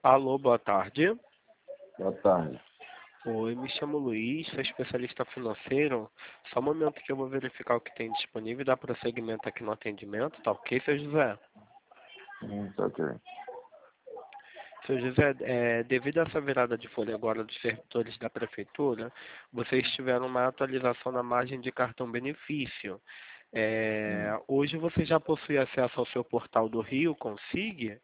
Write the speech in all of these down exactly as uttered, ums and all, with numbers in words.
Alô, boa tarde. Boa tarde. Oi, me chamo Luiz, sou especialista financeiro. Só um momento que eu vou verificar o que tem disponível e dar prosseguimento aqui no atendimento, tá ok, seu José? Hum, tá ok. Seu José, é, devido a essa virada de folha agora dos servidores da prefeitura, vocês tiveram uma atualização na margem de cartão benefício. É, Hum. hoje você já possui acesso ao seu portal do Rio, Consig?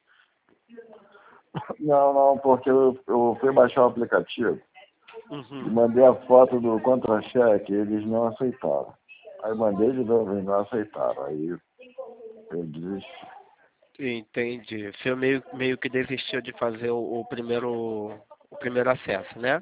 Não, não, porque eu, eu fui baixar o aplicativo e Uhum. mandei a foto do contra-cheque, eles não aceitaram. Aí mandei de novo, eles não aceitaram. Aí eu desisti. Entendi. Você meio, meio que desistiu de fazer o, o primeiro o primeiro acesso, né?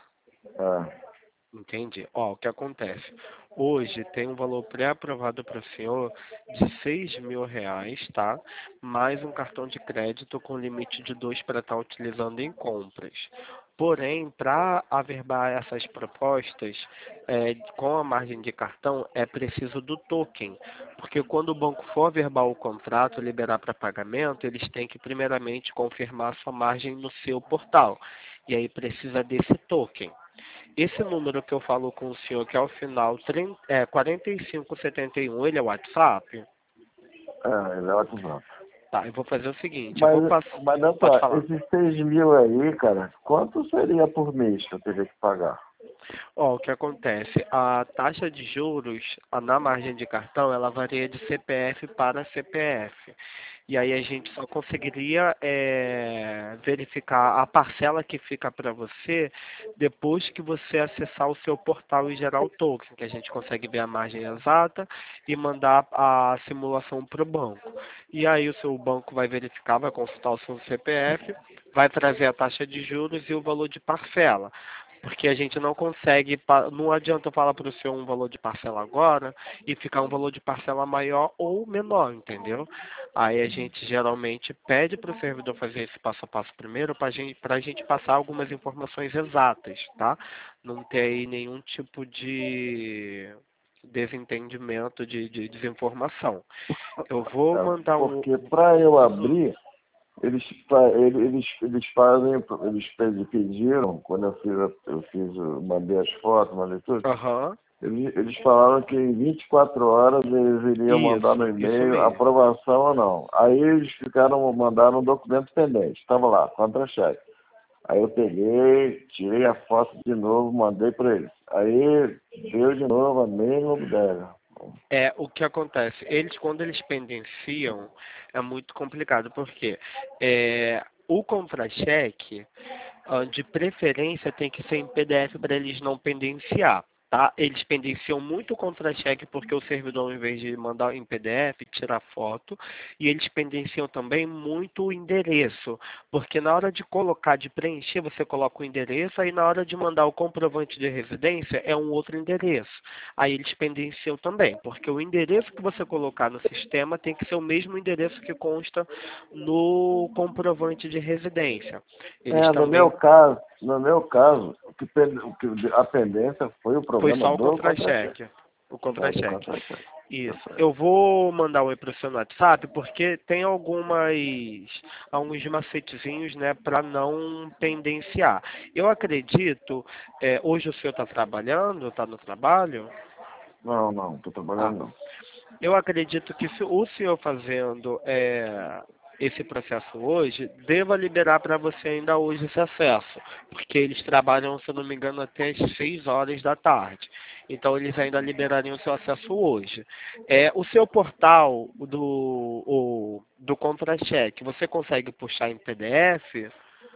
É, Entendi. Ó, o que acontece? Hoje tem um valor pré-aprovado para o senhor de seis mil reais, tá? Mais um cartão de crédito com limite de dois para estar utilizando em compras. Porém, para averbar essas propostas, é, com a margem de cartão, é preciso do token. Porque quando o banco for averbar o contrato, liberar para pagamento, eles têm que primeiramente confirmar a sua margem no seu portal. E aí precisa desse token. Esse número que eu falo com o senhor, que é o final trinta, é, quarenta e cinco setenta e um, ele é o WhatsApp? é, ele é ótimo. Tá, eu vou fazer o seguinte, eu vou Mas, passar... mas olha Pode só, falar. esses seis mil aí, cara, quanto seria por mês que eu teria que pagar? Ó, o que acontece? A taxa de juros a- na margem de cartão, ela varia de C P F para C P F. E aí a gente só conseguiria é, verificar a parcela que fica para você depois que você acessar o seu portal e gerar o token, que a gente consegue ver a margem exata e mandar a simulação para o banco. E aí o seu banco vai verificar, vai consultar o seu C P F, vai trazer a taxa de juros e o valor de parcela. Porque a gente não consegue, pa- não adianta eu falar para o senhor um valor de parcela agora e ficar um valor de parcela maior ou menor, entendeu? Aí a gente geralmente pede para o servidor fazer esse passo a passo primeiro para gente, a gente passar algumas informações exatas, tá? Não ter aí nenhum tipo de desentendimento, de, de desinformação. Eu vou É, mandar um. porque para eu Hum, abrir, Eles, fa- ele- eles, eles fazem, eles pe- pediram, quando eu fiz, a- eu fiz, eu mandei as fotos, mandei tudo, Aham, eles, eles falaram que em vinte e quatro horas eles iriam mandar no isso, isso e-mail mesmo. aprovação ou não. Aí eles ficaram, mandaram um documento pendente, estava lá, contra-cheque. Aí eu peguei, tirei a foto de novo, mandei para eles. Aí deu de novo a mesma ideia. É, o que acontece? Eles, quando eles pendenciam, é muito complicado, porque é, o contra-cheque, ah, de preferência, tem que ser em P D F para eles não pendenciar. Tá? Eles pendenciam muito o contra-cheque porque o servidor, em vez de mandar em P D F, tira foto. E eles pendenciam também muito o endereço. Porque na hora de colocar, de preencher, você coloca o endereço. Aí na hora de mandar o comprovante de residência, é um outro endereço. Aí eles pendenciam também. Porque o endereço que você colocar no sistema tem que ser o mesmo endereço que consta no comprovante de residência. Eles É, no meu também. caso, no meu caso, o que, pen- o que a pendência foi o Foi problema só o do contra-cheque. contra-cheque. O É, do contra-cheque. contra-cheque. Isso. Tá Eu vou mandar um oi pro seu no WhatsApp porque tem algumas alguns macetezinhos, né, para não pendenciar. Eu acredito, é, hoje o senhor está trabalhando, está no trabalho? Não, não, tô Ah, trabalhando não. eu acredito que se o senhor fazendo é, esse processo hoje, deva liberar para você ainda hoje esse acesso, porque eles trabalham, se eu não me engano, até as seis horas da tarde. Então eles ainda liberariam o seu acesso hoje. É, o seu portal do, o, do contra-cheque, você consegue puxar em P D F?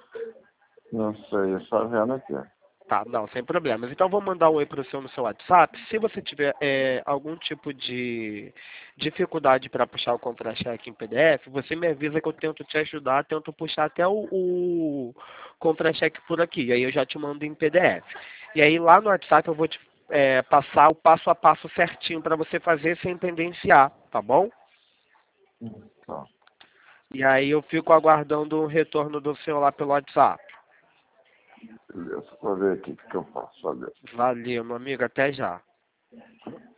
Não sei, só vendo aqui. Tá, não, sem problemas. Então, eu vou mandar um oi para o seu no seu WhatsApp. Se você tiver é, algum tipo de dificuldade para puxar o contra-cheque em P D F, você me avisa que eu tento te ajudar, tento puxar até o, o contra-cheque por aqui. E aí eu já te mando em P D F. E aí lá no WhatsApp eu vou te é, passar o passo a passo certinho para você fazer sem pendenciar, tá bom? Hum, Tá, E aí eu fico aguardando o retorno do senhor lá pelo WhatsApp. beleza. Vou ver aqui o que que eu faço. Valeu. Valeu, meu amigo. Até já.